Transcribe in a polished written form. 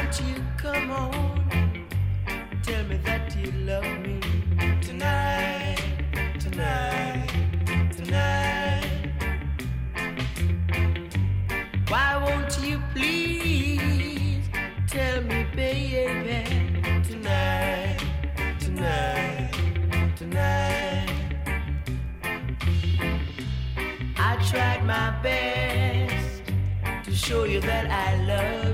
won't you come home? Tell me that you love me tonight, tonight, tonight. Why won't you please tell me, baby, tonight, tonight, tonight. I tried my best to show you that I love